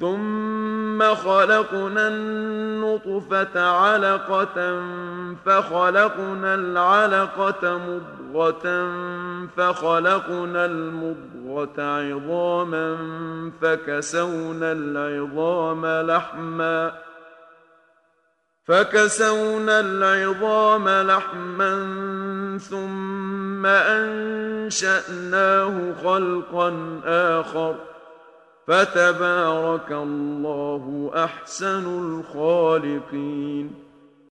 ثم خلقنا النطفة علقة فخلقنا العلقة مضغة فخلقنا المضغة عظاما فكسونا العظام لحما ثم أنشأناه خلقا آخر فتبارك الله أحسن الخالقين.